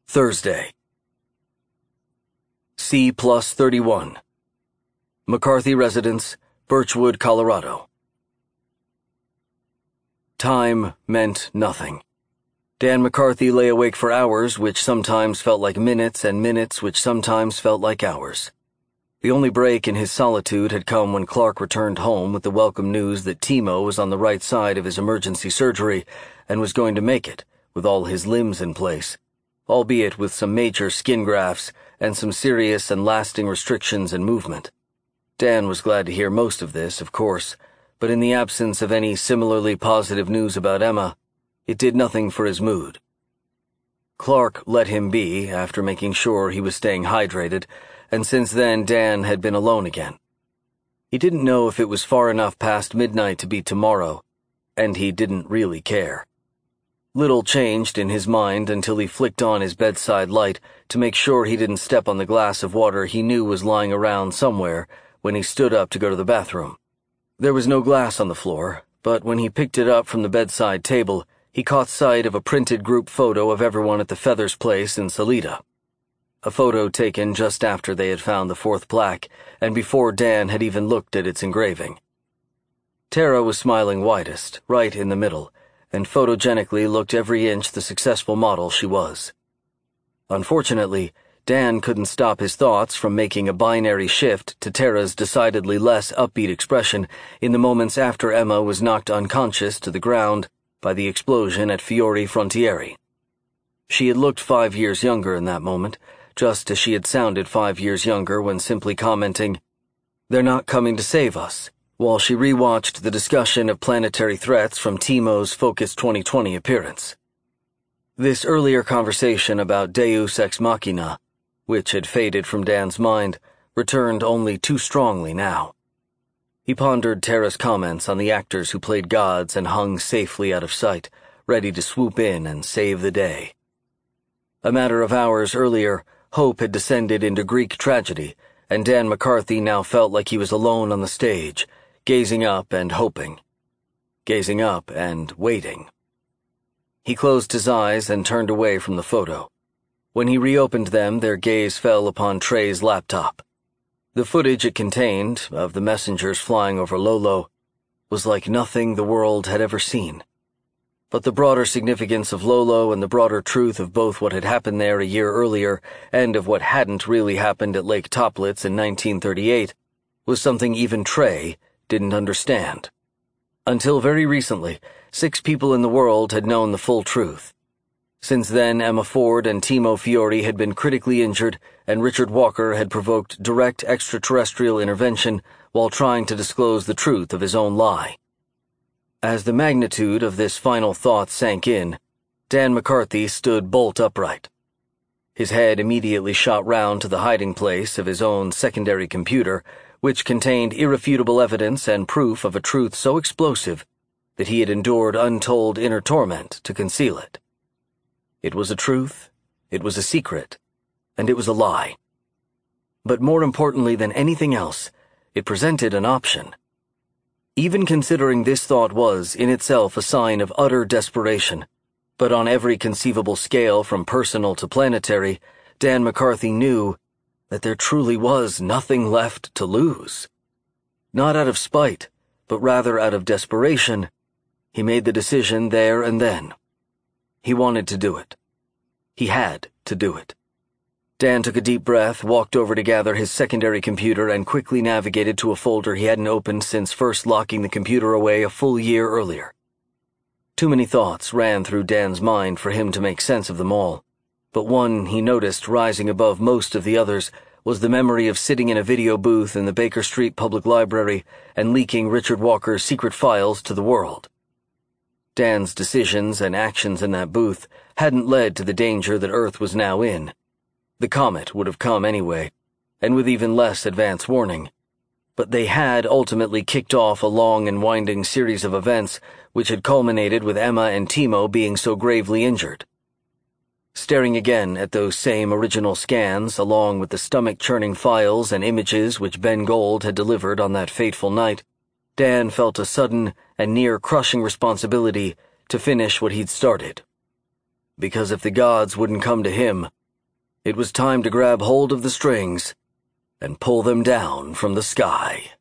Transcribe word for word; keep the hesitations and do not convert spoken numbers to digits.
Thursday. C plus thirty-one. McCarthy Residence, Birchwood, Colorado. Time meant nothing. Dan McCarthy lay awake for hours, which sometimes felt like minutes, and minutes which sometimes felt like hours. The only break in his solitude had come when Clark returned home with the welcome news that Timo was on the right side of his emergency surgery and was going to make it, with all his limbs in place, albeit with some major skin grafts and some serious and lasting restrictions in movement. Dan was glad to hear most of this, of course, but in the absence of any similarly positive news about Emma, it did nothing for his mood. Clark let him be after making sure he was staying hydrated, and since then Dan had been alone again. He didn't know if it was far enough past midnight to be tomorrow, and he didn't really care. Little changed in his mind until he flicked on his bedside light to make sure he didn't step on the glass of water he knew was lying around somewhere when he stood up to go to the bathroom. There was no glass on the floor, but when he picked it up from the bedside table, he caught sight of a printed group photo of everyone at the Feathers place in Salida. A photo taken just after they had found the fourth plaque, and before Dan had even looked at its engraving. Tara was smiling widest, right in the middle, and photogenically looked every inch the successful model she was. Unfortunately, Dan couldn't stop his thoughts from making a binary shift to Tara's decidedly less upbeat expression in the moments after Emma was knocked unconscious to the ground by the explosion at Fiore Frontieri. She had looked five years younger in that moment, just as she had sounded five years younger when simply commenting, "They're not coming to save us," while she rewatched the discussion of planetary threats from Timo's Focus twenty twenty appearance. This earlier conversation about Deus Ex Machina, which had faded from Dan's mind, returned only too strongly now. He pondered Tara's comments on the actors who played gods and hung safely out of sight, ready to swoop in and save the day. A matter of hours earlier, hope had descended into Greek tragedy, and Dan McCarthy now felt like he was alone on the stage, gazing up and hoping. Gazing up and waiting. He closed his eyes and turned away from the photo. When he reopened them, their gaze fell upon Trey's laptop. The footage it contained, of the messengers flying over Lolo, was like nothing the world had ever seen. But the broader significance of Lolo and the broader truth of both what had happened there a year earlier and of what hadn't really happened at Lake Toplitz in nineteen thirty-eight was something even Trey didn't understand. Until very recently, six people in the world had known the full truth. Since then, Emma Ford and Timo Fiore had been critically injured, and Richard Walker had provoked direct extraterrestrial intervention while trying to disclose the truth of his own lie. As the magnitude of this final thought sank in, Dan McCarthy stood bolt upright. His head immediately shot round to the hiding place of his own secondary computer, which contained irrefutable evidence and proof of a truth so explosive that he had endured untold inner torment to conceal it. It was a truth, it was a secret, and it was a lie. But more importantly than anything else, it presented an option. Even considering this thought was, in itself, a sign of utter desperation, but on every conceivable scale from personal to planetary, Dan McCarthy knew that there truly was nothing left to lose. Not out of spite, but rather out of desperation, he made the decision there and then. He wanted to do it. He had to do it. Dan took a deep breath, walked over to gather his secondary computer, and quickly navigated to a folder he hadn't opened since first locking the computer away a full year earlier. Too many thoughts ran through Dan's mind for him to make sense of them all, but one he noticed rising above most of the others was the memory of sitting in a video booth in the Baker Street Public Library and leaking Richard Walker's secret files to the world. Dan's decisions and actions in that booth hadn't led to the danger that Earth was now in. The comet would have come anyway, and with even less advance warning. But they had ultimately kicked off a long and winding series of events which had culminated with Emma and Timo being so gravely injured. Staring again at those same original scans, along with the stomach-churning files and images which Ben Gold had delivered on that fateful night, Dan felt a sudden and near-crushing responsibility to finish what he'd started. Because if the gods wouldn't come to him, It was time to grab hold of the strings and pull them down from the sky.